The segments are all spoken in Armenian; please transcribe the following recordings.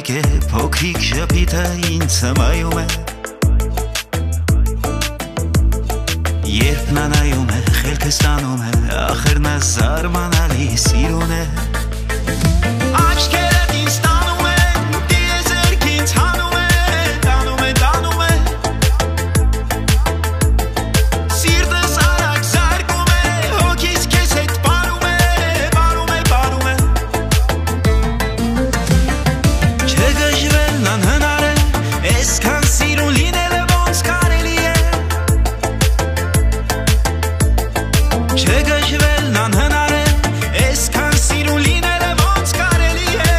է փոքրիկ շփիթը ինձ հմայում է Երբ նա նայում է խելքս տանում է ախր նա զարմանալի սիրուն է Աչքերդ ինձ տանում են դիեզերք ինձ հանում է տանում է տանում է Սիրտս արագ զարկում է հոգիս քեզ հետ պարում է պարում է պարում է Չգժվելն անհնար է այսքան սիրուն լինելը ոնց կարելի է Չգժվելն անհնար է այսքան սիրուն լինելը ոնց կարելի է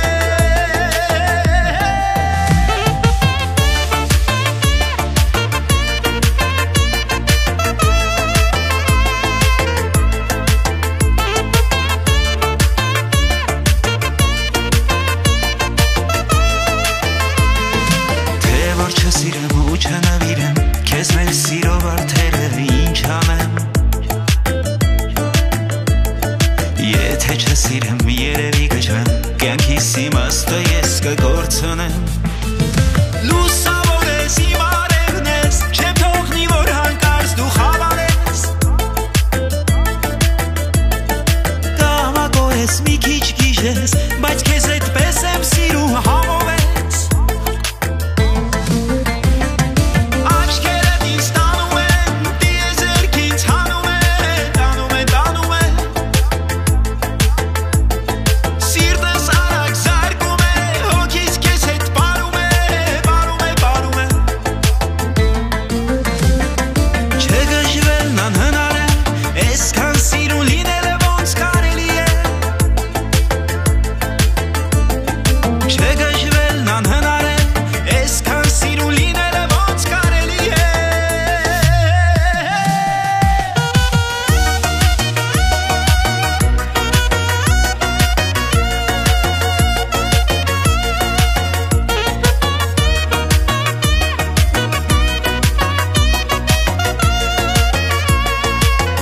Թե որ չսիրեմ ու չնվիրեմ քեզ մեր սիրով արդերը ինչ անեմ Եթե չսիրեմ երևի կջվեմ կյանքիս իմաստը ես կկորցնեմ Լուսավոր ես իմ արևն ես չեմ թողնի որ հանկարծ դու խավարես Կամակոր ես մի քիչ գիժես բայց քեզ այդպես եմ սիրում համով ես Աչքերդ ինձ տանում են դիեզերք ինձ հանում է տանում է տանում է Սիրտս արագ զարկում է հոգիս քեզ հետ պարում է պարում է պարում է Չգժվելն անհնար է այսքան սիրուն լինելը ոնց կարելի է Չգժվելն անհնար է այսքան սիրուն լինելը ոնց կարելի է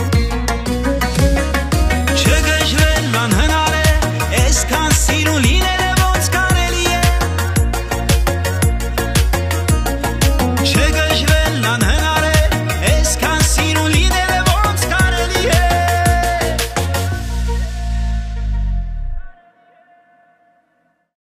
Չգժվելն անհնար է այսքան սիրուն լինելը